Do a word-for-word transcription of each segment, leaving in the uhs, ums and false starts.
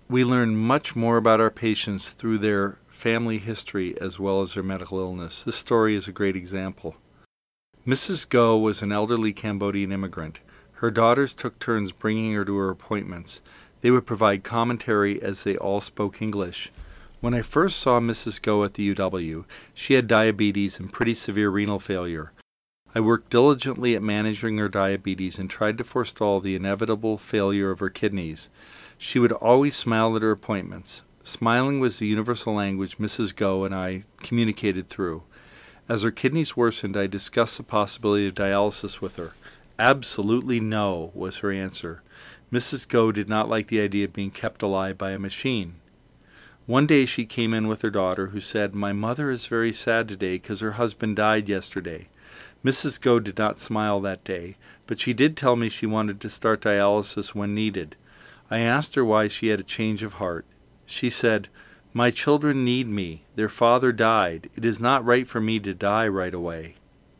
We learn much more about our patients through their family history as well as their medical illness. This story is a great example. Missus Go was an elderly Cambodian immigrant. Her daughters took turns bringing her to her appointments. They would provide commentary as they all spoke English. When I first saw Missus Go at the U W, she had diabetes and pretty severe renal failure. I worked diligently at managing her diabetes and tried to forestall the inevitable failure of her kidneys. She would always smile at her appointments. Smiling was the universal language Missus Go and I communicated through. As her kidneys worsened, I discussed the possibility of dialysis with her. Absolutely no, was her answer. Missus Go did not like the idea of being kept alive by a machine. One day she came in with her daughter, who said, "My mother is very sad today because her husband died yesterday." Missus Go did not smile that day, but she did tell me she wanted to start dialysis when needed. I asked her why she had a change of heart. She said, "My children need me. Their father died. It is not right for me to die right away."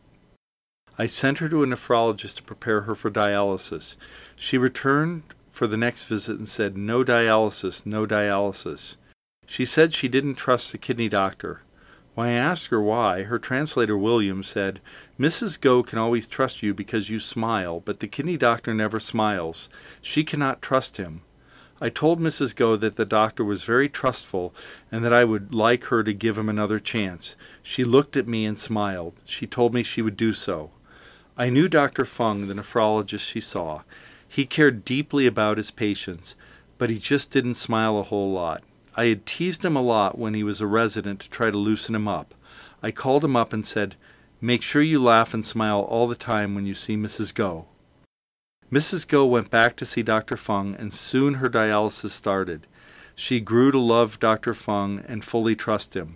I sent her to a nephrologist to prepare her for dialysis. She returned for the next visit and said, "No dialysis, no dialysis." She said she didn't trust the kidney doctor. When I asked her why, her translator William said, "Missus Go can always trust you because you smile, but the kidney doctor never smiles. She cannot trust him." I told Missus Go that the doctor was very trustful and that I would like her to give him another chance. She looked at me and smiled. She told me she would do so. I knew Doctor Fung, the nephrologist she saw. He cared deeply about his patients, but he just didn't smile a whole lot. I had teased him a lot when he was a resident to try to loosen him up. I called him up and said, "Make sure you laugh and smile all the time when you see Missus Go." Missus Go went back to see Doctor Fung, and soon her dialysis started. She grew to love Doctor Fung and fully trust him.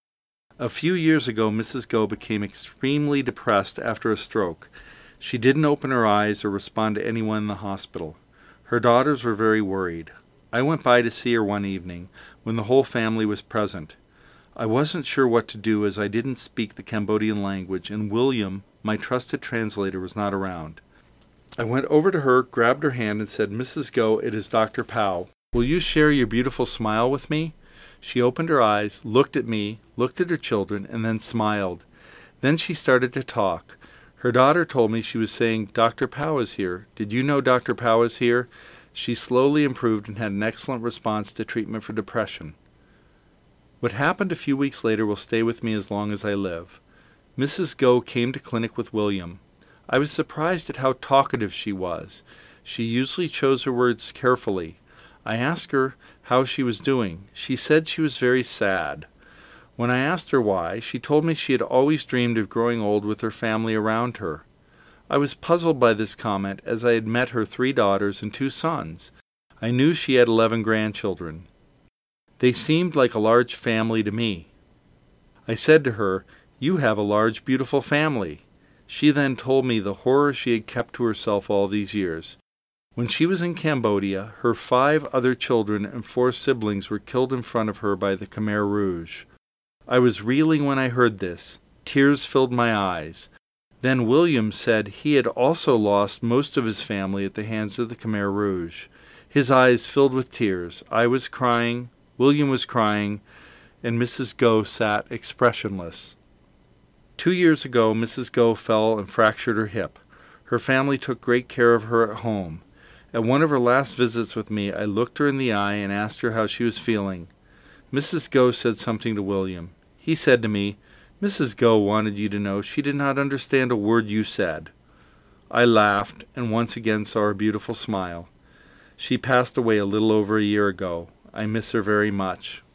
A few years ago, Missus Go became extremely depressed after a stroke. She didn't open her eyes or respond to anyone in the hospital. Her daughters were very worried. I went by to see her one evening when the whole family was present. I wasn't sure what to do as I didn't speak the Cambodian language, and William, my trusted translator, was not around. I went over to her, grabbed her hand, and said, "Missus Go, it is Doctor Pao. Will you share your beautiful smile with me?" She opened her eyes, looked at me, looked at her children, and then smiled. Then she started to talk. Her daughter told me she was saying, "Doctor Pao is here. Did you know Doctor Pao is here?" She slowly improved and had an excellent response to treatment for depression. What happened a few weeks later will stay with me as long as I live. Missus Go came to clinic with William. I was surprised at how talkative she was. She usually chose her words carefully. I asked her how she was doing. She said she was very sad. When I asked her why, she told me she had always dreamed of growing old with her family around her. I was puzzled by this comment, as I had met her three daughters and two sons. I knew she had eleven grandchildren. They seemed like a large family to me. I said to her, "You have a large, beautiful family." She then told me the horror she had kept to herself all these years. When she was in Cambodia, her five other children and four siblings were killed in front of her by the Khmer Rouge. I was reeling when I heard this. Tears filled my eyes. Then William said he had also lost most of his family at the hands of the Khmer Rouge. His eyes filled with tears. I was crying, William was crying, and Missus Go sat expressionless. Two years ago, Missus Go fell and fractured her hip. Her family took great care of her at home. At one of her last visits with me, I looked her in the eye and asked her how she was feeling. Missus Go said something to William. He said to me, "Missus Go wanted you to know she did not understand a word you said." I laughed and once again saw her beautiful smile. She passed away a little over a year ago. I miss her very much.